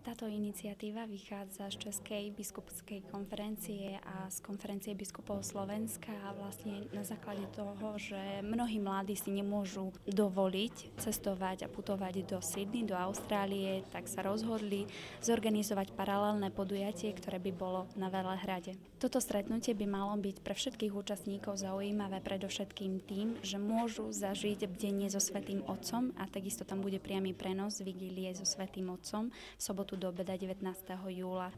Táto iniciatíva vychádza z Českej biskupskej konferencie a z konferencie biskupov Slovenska a vlastne na základe toho, že mnohí mladí si nemôžu dovoliť cestovať a putovať do Sydney, do Austrálie, tak sa rozhodli zorganizovať paralelné podujatie, ktoré by bolo na Velehrade. Toto stretnutie by malo byť pre všetkých účastníkov zaujímavé predovšetkým tým, že môžu zažiť bdenie so Svätým Otcom a takisto tam bude priamy prenos vigílie so Svätým Otcom v sobotu do obeda 19. júla.